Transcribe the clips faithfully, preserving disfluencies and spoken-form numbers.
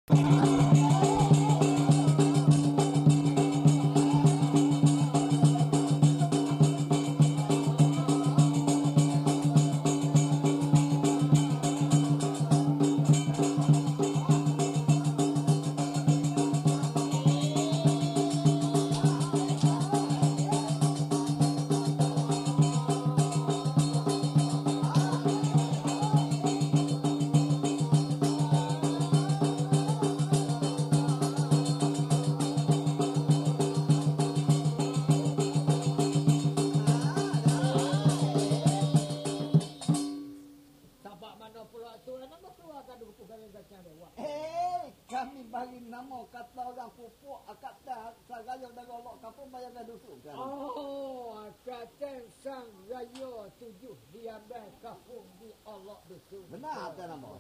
Eh, kami bagi nama kata orang pupuk akak dah sagaya dari Allah kapung bayar dusun kan. Oh, kata sang raya tujuh diambil kapung di Allah dusun. Benar tak nama?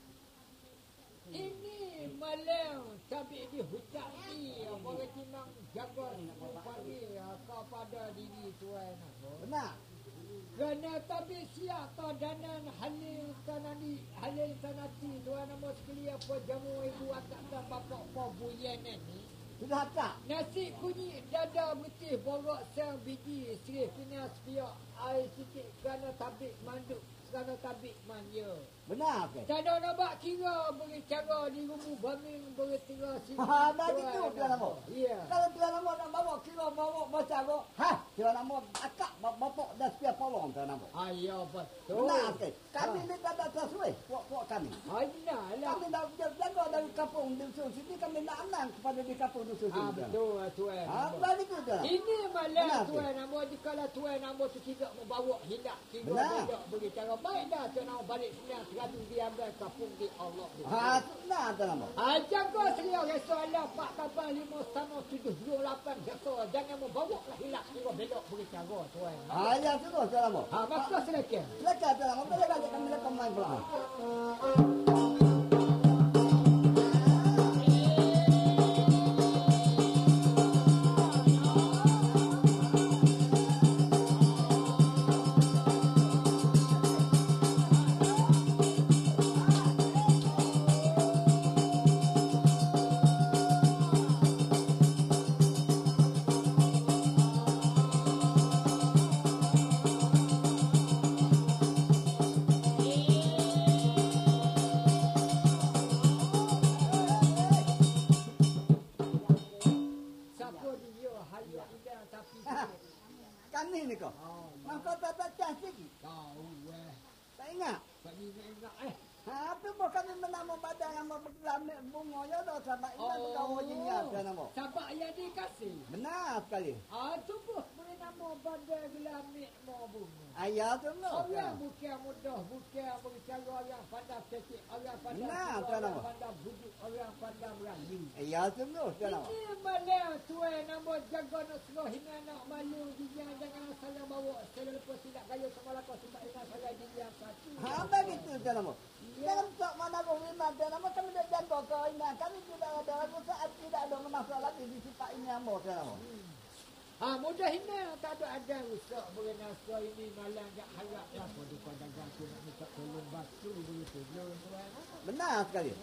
Ini malam tapi dihujati orang Cina jaga pagi kepada diri tuan. Benar. Kerana tapi siap tak danan halil tanani halil tanati tuan nama sekalian apa jamu ibu akak dan bapak apa buyen ni. Sudah tak? Nasi kunyit dada putih borok sang biji sirih kena sepiak air sikit kerana tabik manduk kerana tabik manja. Benar ke? Tak ada nampak kira beri cara di rumah Baming beri tira sini. Ha, dah gitu dia nama. Ya. Kalau dia nama nak bawa kira bawa baca go. Ha, dia nama akak bapak dah siap polong dia nama. Ayo betul. Benar ke? Kami ni dah dah sesuai puak-puak kami. Ayolah. Kami dah jaga dari kampung dusun sini kami nak anang kepada di kampung dusun sini. Ah betul tuan. Ha, dah gitu dia. Ini malah tuan nama jikalau tuan nama tu tidak membawa hendak kira tidak beri cara baik dah tuan nama balik sembilan seratus diambil kapung di Allah. Ha, nah tu nama. Ajak kau selia resoalah empat lapan lima sama tujuh dua lapan jatuh. Jangan membawa lah hilak kira belok beri cara tuan. Ha, ya terus tu nama. Ha, maka silakan. Silakan tu nama. Boleh bagi kami lepas main pula. Kami ni kau. Maka tak tak cantik. Tahu eh. Tak ingat. Tak ingat eh. Ha, apa buat kami menama badan nama berlamik bunga ya dah sama ingat Oh. kau jinnya dia nama. Sabak yang dikasih. Benar sekali. Ah, tubuh boleh nama badan gelamik mau bunga. Ayah tu no. Orang bukan mudah, bukan berbicara orang pandai kecil, orang pandai Benar, tua, tuan orang nama. pandai buduk, orang pandai merayu. Ayah tu no dia nama. Ini malam tuan nama jaga nak suruh hina nak malu dia jangan saya bawa saya lepas tidak kaya sama lakon sebab ingat saya dia satu. Ha, begitu dia nama. Dalam tak mana kau lima dia nama kami dah jaga kau ini. Kami tidak ada aku saat tidak ada masalah di sifat ini ambo dia nama. Ha, mudah hina tak ada ada rusak berenasa ini malam tak harap lah kau di dagang tu nak minta tolong batu begitu belum tuan. Benar sekali.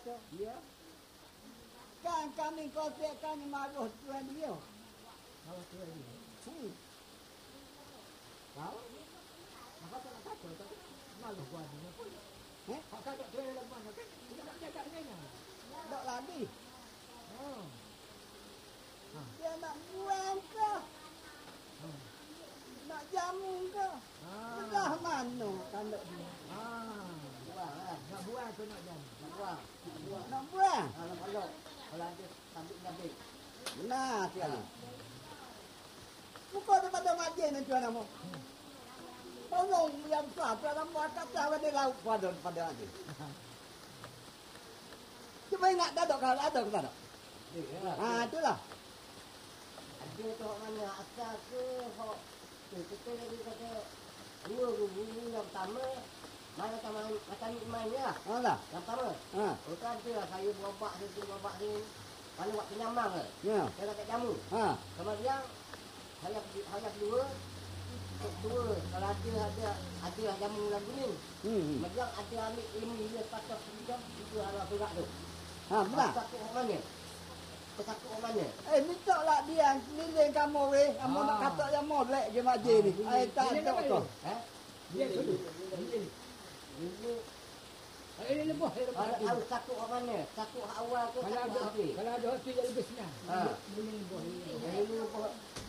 tu. Ya. Kan kami konsepkan maruh tuan dia. Kalau tu lagi. Hmm. Tahu? Maka tak nak kata tapi malu buat ni pun. Eh? Hak kata tu dalam mana kan? Kita tak jaga dengan. Tak lagi. Oh. Dia nak buang ke? Hmm. Nak jamu ke? Ah. Belah mana kalau dia? Ah. Buang lah. Nak buang tu nak jam. Nak buang. Nak buang. Kalau kalau kalau ada sambil nyabik. Benar sekali. Bukan daripada majlis ni tuan nama. Tolong yang besar tuan nama akak tahu dia lauk pada pada majlis. Cuma ingat dadok kalau ada ke tak ada? Ah, itulah. Ada tu hak mana asal ke hak tu kita lagi kata dua guru yang pertama mana taman macam mainnya lah. Ha lah. Yang pertama. Ha. Oh tu ada lah saya berobak sini berobak sini. Mana buat penyambang ke? Ya. Saya dapat jamu. Ha. Kemudian saya saya kedua kedua kalau ada ada ada lah jamu lagu ni. Hmm. Kemudian ada ambil ilmu dia patah juga itu arah berat tu. Ha, benar. Takut orang mana? Takut orang mana? Eh, minta lah dia keliling kamu weh. Kamu Ah. nak kata yang mau duit je majlis ni. Eh, tak ada tu. Eh? Dia dulu. Ini. Ini Ini lebih lebih. Kalau tahu takut orang mana? Takut hak awal ke Kalau takut ada hak akhir? kalau ada hotel yang lebih senang. Ha. Ini lebih. Yang ini apa?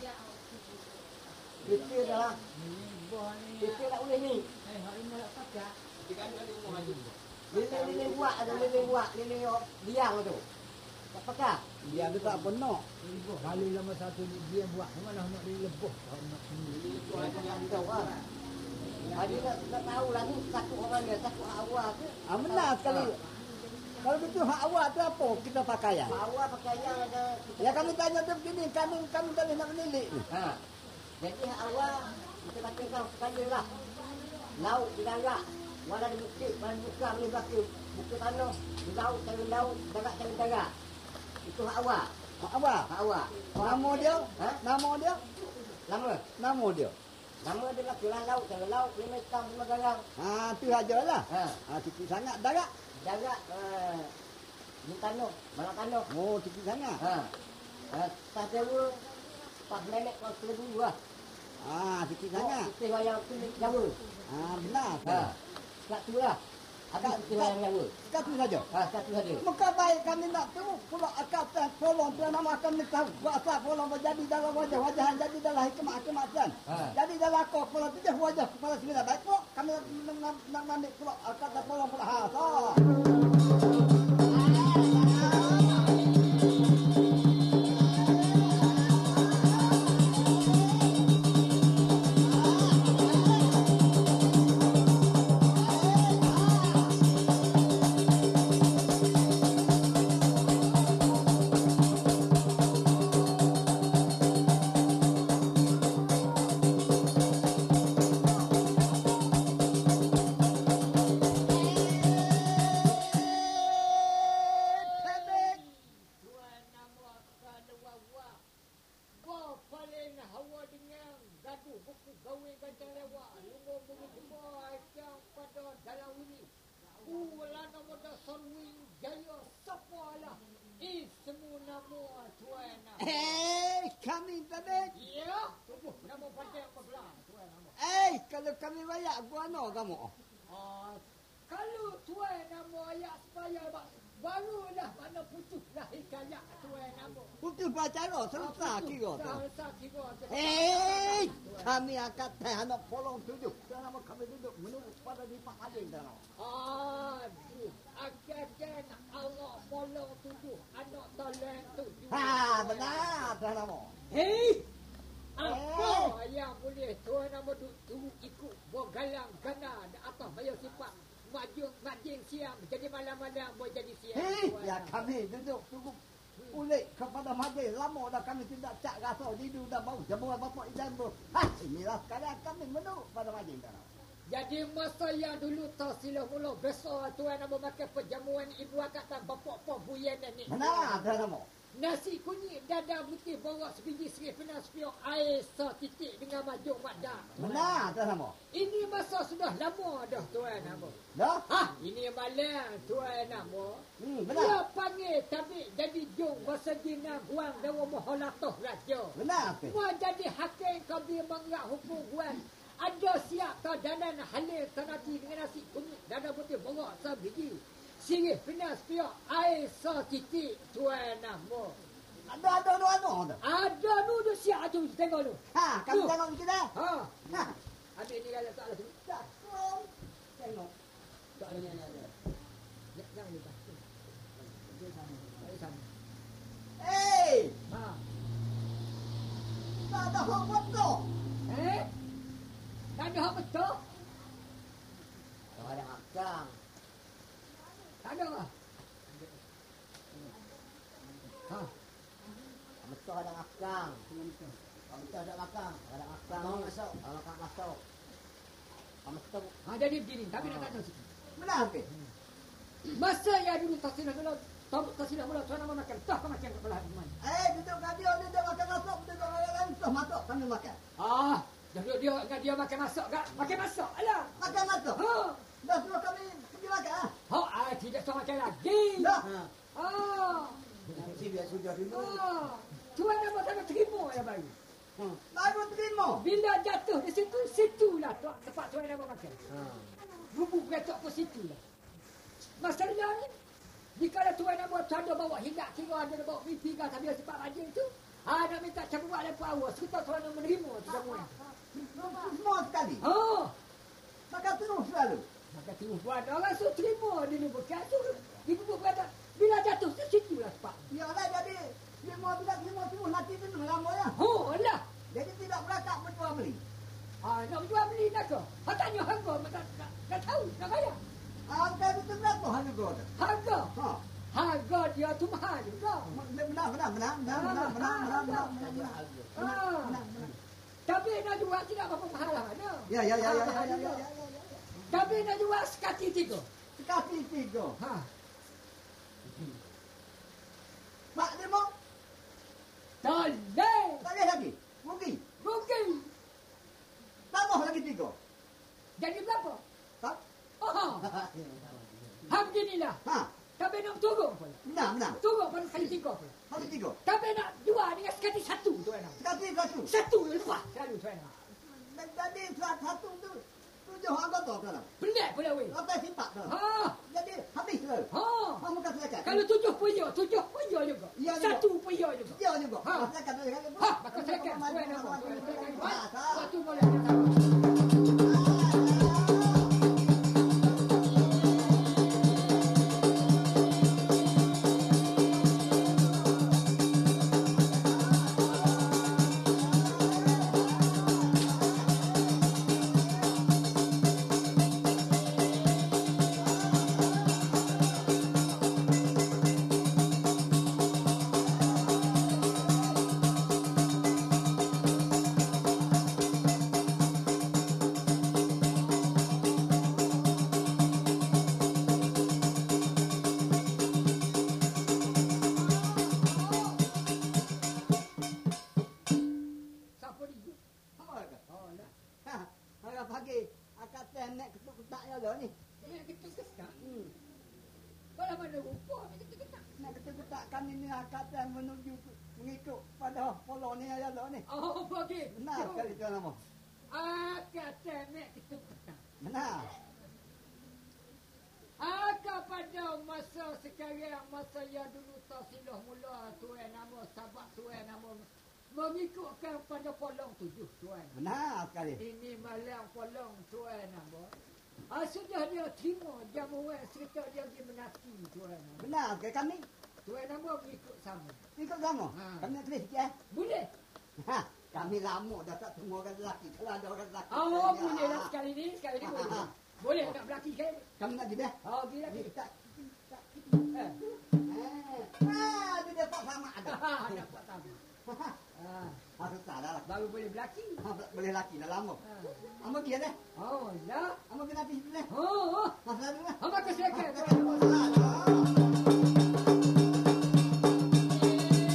Kita dah lah. Ini lebih ni. Kita tak boleh ni. Eh, hari ni nak pakai. Lilin-lilin buat ada lilin buat. Lilin liang tu. Tak pakai. Dia tu tak penuh. Lebih. Kali lama satu ni dia buat. Mana nak dia lebih. Kalau nak sendiri. Tahu kan? Hari nak, nak tahu lah ni takut orang mana? Takut hak awal ke? Ah, benar sekali. Kalau betul hak awak tu apa kita pakai ya? Hak awal pakai yang ada. Ya kami tanya tu begini, kami kami tak boleh nak menilik ni. Ha. Jadi hak awal kita katakan sekali lah. Laut di darat. Walau di bukit, walau buka boleh baki. Buka tanah, di laut, cari laut, darat, cari darat. Itu hak awal. Hak awak. Hak awal. Nama dia? Ha? Nama dia? Lama. Nama dia. Nama dia lah kelang laut, cari laut, lima hitam, lima garang. Ha, tu ajalah. Ha. Ha, sikit sangat darat. Darat, uh, di tanah, malam tanah. Oh, sikit sangat. Ha. Uh, tak sewa, pas nenek kau seribu lah. Ha, sikit sangat. Putih wayang kulit Jawa. Ha, benar. Ha. Satu lah. Ada putih wayang Jawa. Satu saja. Ha, satu saja. Maka baik kami nak tahu pula akal dan tolong tuan nama kami tahu kuasa tolong menjadi dalam wajah-wajah jadi dalam hikmah-hikmah tuan. Ha. Jadi dalam kau pula tu dah wajah kepala sembilan baik pula kami nak nak ambil pula akal dan tolong pula ha. So. Tuan nama kadang wawak. Kau paling hawa dengan gaduh buku gawe gancang lewat. Lumur begitu boy yang pada dalam ini. Ulah nama dasar wing jaya sepalah. Eh semua nama tuan nama. Eh, kami tadi. Ya, tubuh nama panjang belah tuan nama. Eh, kalau kami bayak gua no kamu. Ah, kalau tuan nama ayat supaya barulah mana putuslah hikayat tuan nama. Putus bacara selesai kira tu. Selesai kira. Eh, kami akan teh anak polong duduk. Tuan nama kami duduk menunggu pada di Pak Adin tuan nama. Aduh, akan Allah bolong tujuh anak tolong tujuh. Ha, benar tuan nama. Hei, apa yang boleh tuan nama tu tunggu ikut buat galang gana di atas bayar sifat maju majing siang jadi malam-malam boleh jadi siang. Hei, tuan ya nama. kami duduk tunggu ulik kepada majlis. Lama dah kami tidak cak rasa tidur dah bau. Jemur bapak idan tu. Ha, inilah sekarang kami menunggu pada majlis tuan nama. Jadi masa yang dulu tak silap mula besar tuan nama makan perjamuan ibu akak dan bapak-bapak buyen ni. Benar tuan nama. Nasi kunyit dada putih bawa sebiji serih penas piok air setitik dengan majung madak. Benar tak sama? Ini masa sudah lama dah tuan nama. Dah? Ah, ini malam tuan nama. Hmm, Dia benar. panggil tabik jadi jong masa dina guang dawa moholatoh raja. Benar ke? Mau jadi hakim kau dia mengerak hukum guang. Ada siap kau danan halil tanati dengan nasi kunyit dada putih bawa sebiji. Sirih penas piok air setitik tuan nama. Ada ada ada ada. ada. Ada nu tu siap tu tengok tu. Ha, kami Tu. tengok kita dah. Ha. Ha. Ambil ni kalau tak ada tu. Tak. Kau tengok. Tak ada ni ada. Jangan lupa. Air sama. Eh, Ha. tak ada hak betul. Eh? Tak ada hak betul? Tak ada akang. Tak ada lah. Ha. Betul ada akang. Betul ada akang. Ada akang. Mau masuk. Kalau akang masuk. Kamu betul. Ha, jadi begini. Tapi nak tanya sikit. Benar ke? Masa yang dulu tak silap mula, tak silap mula tuan nama makan. Tak kau makan kat belah mana? Eh, duduk kat dia, duduk makan masuk, duduk orang lain, terus masuk, kami makan. Ah, dia dia dia, dia makan masak gak? Makan masak. Alah. Makan masuk. Ha. Dah suruh kami pergi makan. ah. Ha, ah, tidak sama makan lagi. Dah. Ah. Si biar sudah dulu. Ah. Tuan nama tak terima ya baru. Baru terima. Bila jatuh di situ, situlah tu, tempat tuan nama makan. Ha. Bubuk ketok pun situlah. Masalahnya ni, jika tuan nama tu ada bawa hinggap kira ada bawa pipi ke sambil sifat rajin tu, ah, nak minta campur ada pun awas. Kita tuan nama menerima tu semua. Semua sekali. Oh, Makan terus selalu. maka terus buat orang su terima dulu bukan tu. Di bubuk kata bila jatuh tu situlah tempat. Yalah jadi, terima tidak terima semua, nanti tu lama ya. Oh, lah. Jadi tidak berakak berjual beli. Ah, nak jual beli nak ke? Ha, tanya harga, tak, tak, tak tahu, nak bayar. Ah, kan itu berapa harga kau tu? Harga, Ha. harga dia tu mahal juga. Benar, benar, benar, benar, benar, benar, benar, benar, benar, benar, benar. Ah. Benar, benar. Tapi nak jual tidak apa-apa mahal lah mana. Ya, ya, ya, ya, ya, ya, ya, ya. Tapi nak jual sekati tiga. Sekali tiga. Ha. Mak lima, Tak boleh. tak boleh lagi. Rugi. Mungkin. Tambah lagi tiga. Jadi berapa? Tak? Oh, ha beginilah. Ha. Tapi nak turun pula. Benar, benar. Turun pada sekali tiga pula. Satu tiga. Tapi nak jual dengan sekali satu tu enak. Sekali satu. Satu lepas selalu tu enak. Dan jadi satu tu tujuh anggota dalam. Pelik pula weh. Lapan sifat dalam. Ha. Jadi habis tu. Ha. Kamu kata silakan. Kalau tujuh puyo, tujuh puyo juga. Ya, juga. Satu puyo juga. dia juga. Ha. Silakan silakan. Ha, maka silakan. Tuan nama. Ha, tak. Satu boleh. Tak. Siapa dia? Apa kata? Oh, nak. Ha. Hari pagi akak tenek ketuk-ketak ya dah ni. Nak kita kesak. Hmm. Kalau mana rupa, kita kesak. Nak ketuk-ketak kami ni akak ten menuju mengikut pada polo ni ya dah ni. Oh, bagi. Benar sekali tu nama. Akak tenek kita kesak. Benar. Akak pada masa sekarang, masa yang dulu tak silah mula tuan nama, sabak tuan nama. Mengikutkan pada polong tujuh tuan. Benar sekali. Ini malam polong tuan nama. Ah, sudah dia terima jamuan serta dia pergi menati tuan nama. Benar sekali kami. Tuan nama mengikut sama. Ikut sama. Ha. Kami nak tulis sikit eh. Boleh? Ha. Kami lama dah tak temu orang lelaki. Kalau ada orang lelaki. Oh, ya. boleh lah sekali ni, sekali ni boleh. Ha. Boleh nak berlaki kan? Kami nak pergi dah. Oh, pergi lagi. Tak. Eh. Ah, dia dapat sama ada. Ha, dapat sama. Ah, Aku tak ada lah. baru boleh berlaki. Boleh laki dah lama. Ha. Amo dia dah. Oh, lah. Amo kena pergi dah. Oh, oh. Masalah dulu lah. Apa kesilakan? Masalah.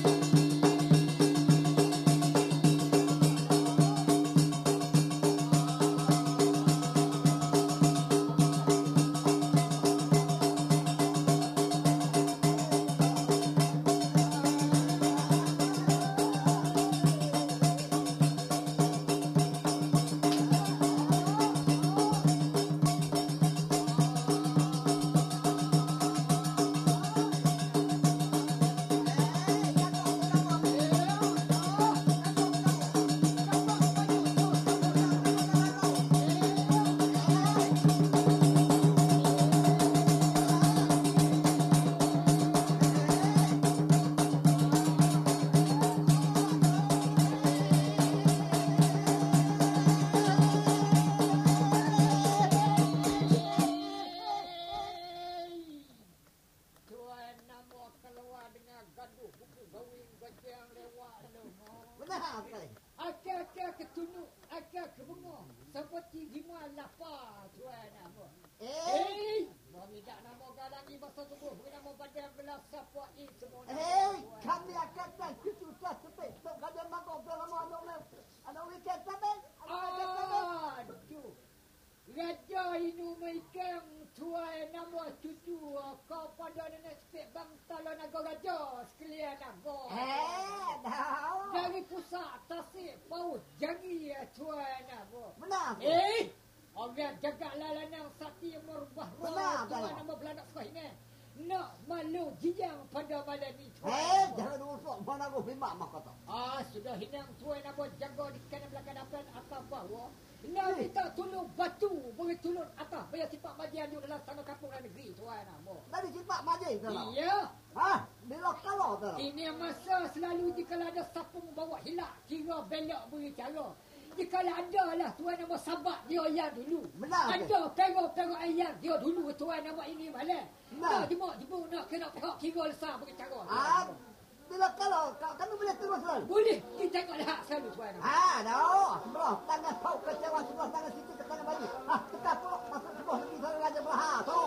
Nah, sekali. Akak-akak ketunuk, akak kebengong. Seperti lima lapar tuan apa. Eh, Eh, kami tak nama gadang ni masa tubuh. Kami nama badan belas siapa ini semua. eh, kami akan tak cucu tak sepik. Tak kada makok dalam anak le. Anak weekend sampai. Anak weekend sampai. Aduh. Raja Inu Maikan tuan nama cucu kau pada nenek sepik bang Tala Naga Raja sekalian naga. Eh, dah. Dari pusat Tasik Paus Jangi tuan nama. Benar. Eh, orang jaga lalanang sakti merubah roh Benar, tuan benar. nama belanak sekolah ini. Nak malu jijang pada malam ini tuan. Eh, jangan usuk mana aku bimak mak kata. Ah, sudah hinang tuan nama jaga di kanan belakang depan atas bawah. Nak kita tolong batu, boleh tolong atas. Biar sifat majian di dalam sana kampung dan negeri tuan nama. Dari sifat majlis tu lah. Iya. Ha, bila kalau tu lah. Ini masa selalu jika ada sapung bawa hilak, kira belok beri cara. Jika ada lah tuan nama sabat dia ayam dulu. Benar ke? Ada perok-perok ayam dia dulu tuan nama ini malam. Benar. Nak jemuk-jemuk nak kena perok kira lesar beri cara. Ah, bila kalau kau kami boleh terus lah. Boleh, kita tengok dah selalu tuan nama. Ah, dah. Sebelah tangan kau kecewa sebelah tangan situ ke tangan baju. Ah, tekak pulak masuk sebelah lagi saya raja belah. Ha, tu.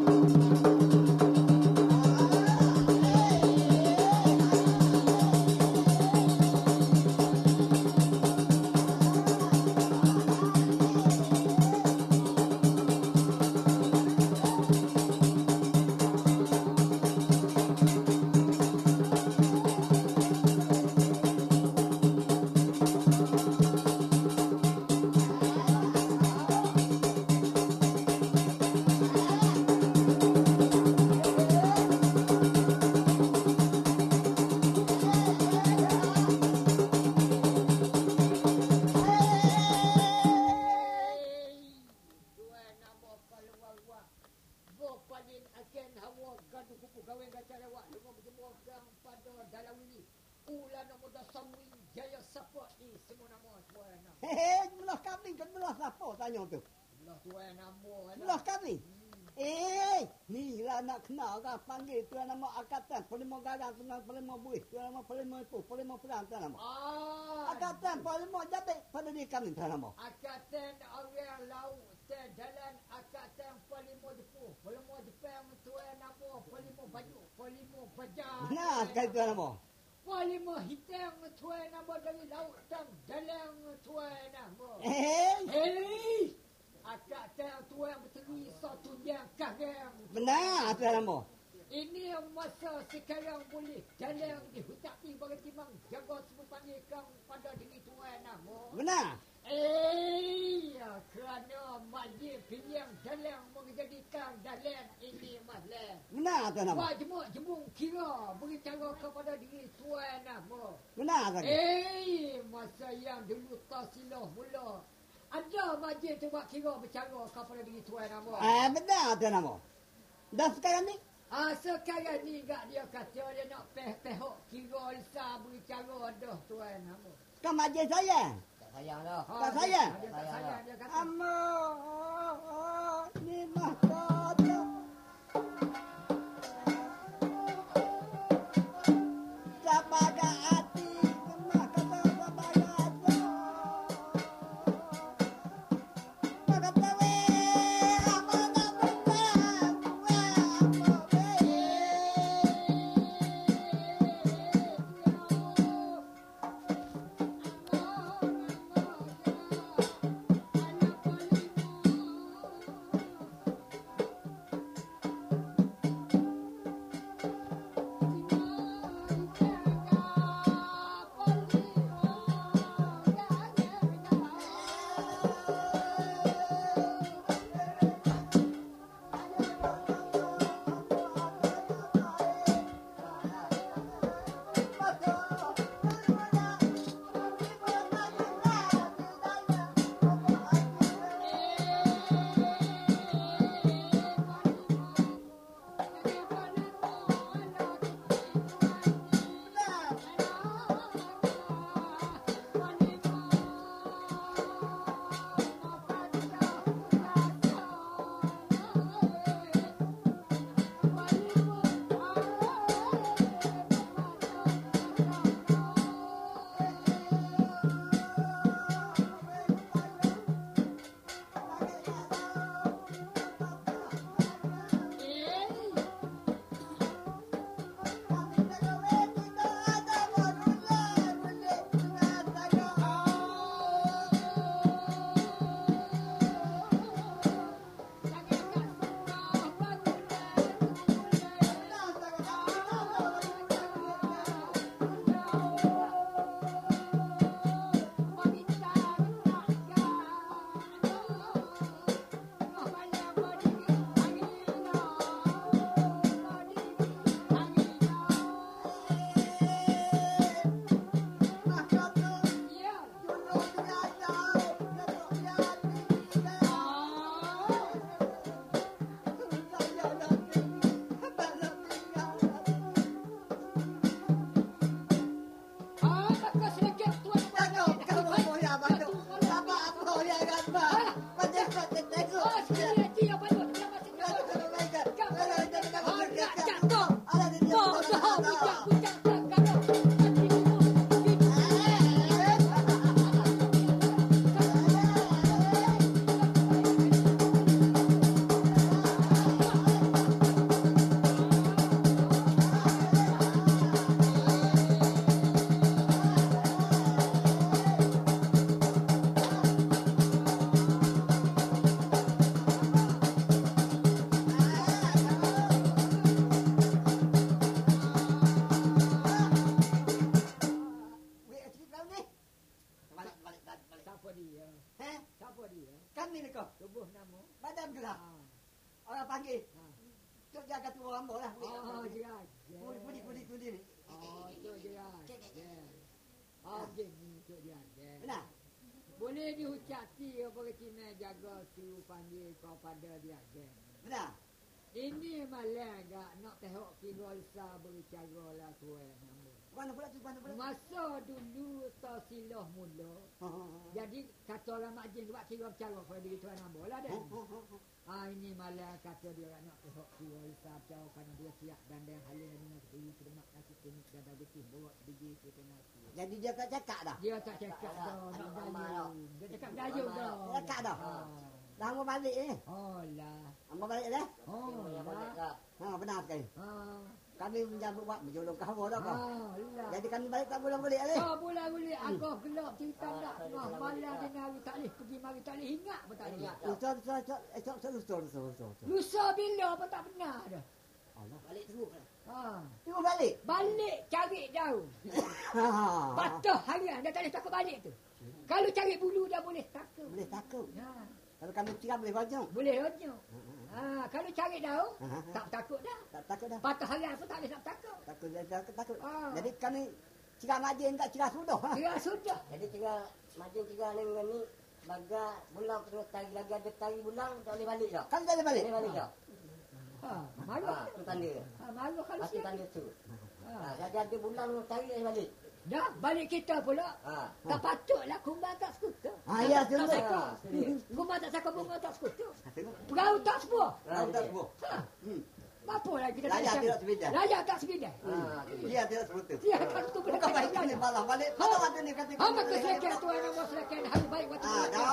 Tuan nama paluang-luang. Bopalin agen hawa gaduh kuku gawe gaca lewat. Lumah berjemur gang pada dalam wili. Ulan nama dah samui jaya sapa i semua nama tuan nama. Hehe, belah kami kan belah siapa tanya tu. Belah tuan nama. Belah kami. Eh, ni lah nak kenal kan panggil tuan nama Akatan, Pelima Garang, Tenang Pelima Buih, tuan nama Pelima itu, Pelima Perang tuan nama. Ah, Akatan Pelima Jabik pada diri kami tuan nama. Akatan orang laut dan jalan Akatan Pelima Jepuh. Pelima Jepang tuan nama Pelima Baju, Pelima Bajar. Nah, sekali tuan nama. Pelima hitam tuan nama dari laut dan jalan tuan nama. Eh, Hei! Akatan tuan berteri satu yang karang. benar tuan nama. Ini yang masa sekarang boleh jalan di hutan ni bagi timang jaga semua panggilkan pada diri tuan nama. Benar. Eh, kerana majlis pilihan jalan menjadikan jalan ini masalah. Benar tuan nama. Wah jemuk-jemuk kira beri cara kepada diri tuan nama. Benar tuan. Eh, masa yang dulu tak silah mula. Ada majlis tu buat kira bercara kepada diri tuan nama. Eh, benar tuan nama. Dan sekarang ni? Ah, sekarang ni gak dia kata dia nak peh-pehok kira lisa bercara dah tuan nama. Kan majlis saya. Tak sayang dah. Ah, Tak dia- sayang? Dia tak sayang dia kata. Amor, ni mah kata. Sabaga hati, mah kata sabaga hati. Maka pewe, amor tak buka, Kami ni kau. Tubuh nama. Badan gelah. Ha. Orang panggil. Ha. Tok jaga tu orang ambo lah. Oh, jelas. Pudi pudi pudi ni. Oh, tu jelas. Oh, gini tu dia. Benar. Boleh diucapkan apa Cina jaga tu panggil kau pada dia. Benar. Ini malah enggak nak tengok kira Isa berbicara lah tuan nama. Mana pula tu mana pula? Masa dulu tasilah mula. Ha ha. Jadi kata orang makjin buat kira bercara pada diri tuan nama lah dah. Ah ini malah kata dia nak tengok kira Isa bercara kerana dia siap dan dia halia dengan diri kedemak nasi kuning dan dah getih bawa biji ke tengah. Jadi dia tak cakap dah. Dia tak cakap dah nak dayung. Dia cakap dayung dah. Dia cakap dah. Dah ambo balik ni. Oh lah. Ambo balik dah. Oh lah. Ha benar sekali. Ha. Kami menyambut buat menjolong kau dah kau. Oh lah. Jadi kami balik tak boleh balik lagi. Tak boleh-boleh agak gelap cerita nak tengah malam dia hari tak boleh pergi mari tak boleh ingat pun tak boleh. Itu itu itu itu itu itu itu. Lusa bila pun tak benar dah. Allah balik terus. Ha. Terus balik. Balik cari jauh. Ha. Patah harian dia tak boleh takut balik tu. Kalau cari bulu dah boleh takut. Boleh takut. Ha. Kalau kami tiga boleh bajang. Boleh rojok. Ha, kalau cari daun tak takut dah. Tak takut dah. Patah harian pun tak boleh nak takut. Takut takut takut. Ah. Jadi kami tiga majin tak tiga sudah. Ha. Kira sudah. Jadi tiga majin tiga ni dengan ni baga bulang terus tarik lagi ada tarik bulang tak boleh balik dah. Kami tak boleh balik. Boleh balik dah. Ha, malu. Ha, tu tanda. Ha, malu kalau Pasti siap. tanda tu. Ha. Ha, jadi ada bulang tarik boleh balik. Dah balik kita pula. Ha. Tak patutlah kumbang tak skuter. Ha ya Tak tengok. saka. Ha, serius. Kumbang tak saka bunga tak skuter. Tengok. Perahu tak semua. Tahu tak semua. Ha. Hmm. Apa lagi kita Layak cari? tidak sebidang. Layak tak sebidang. Ha. Dia tidak serutu. Dia tak tu boleh Bukan baik kami malah balik. Mana ada ni kata. Apa keselekan tuan nama selekan hari baik waktu. Ah dah.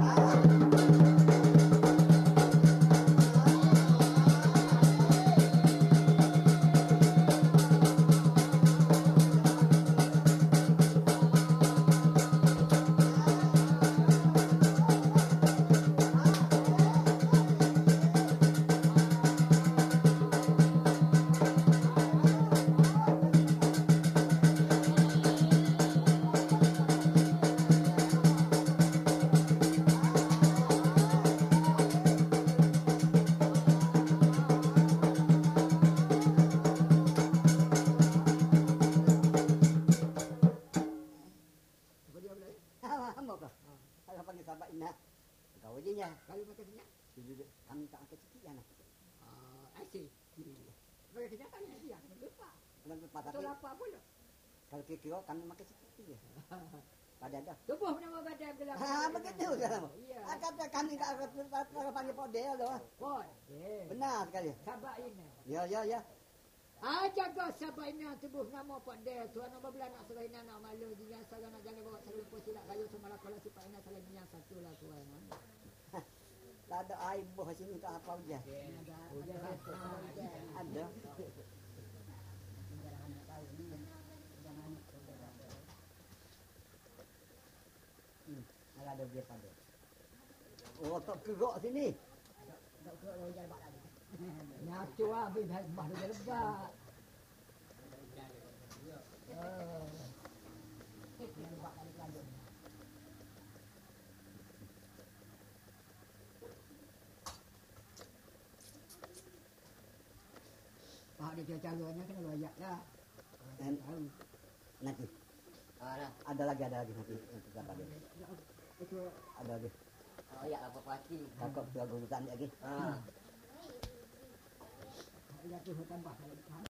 Kalau makan senyap. Kami tak makan sikit ya nak. Ah, asyik. Makan senyap tak boleh dia kena lepas. Kalau lepas Atau tapi lapar pula. kalau kira kami makan sikit je. Pada dah. Tubuh nama badan gelap. Ha begitu kan. Ya. Ah kata kami tak ada panggil podel dah. Pot. Eh. Benar sekali. Sabar ini. Ya ya ya. Ah jaga sabar ini tubuh nama Pak Del. Tuan nama belah nak serai nak malu dia salah nak jangan bawa salah lepas silap kayu semalam kalau si Pak Ina salah yang satu lah tuan. Tak ada air buah sini tak apa je. Ada. Hmm, ada dia pada. Oh, tak gerak sini. Nyatu habis bah dia lebat. Oh. Pak dia caranya kena royak lah. Dan nanti Ha dah. ada lagi ada lagi nanti untuk apa dia. Itu Ada lagi. Oh ya apa pasti. Takut tu aku urusan lagi. Ha. dia tu tambah lagi.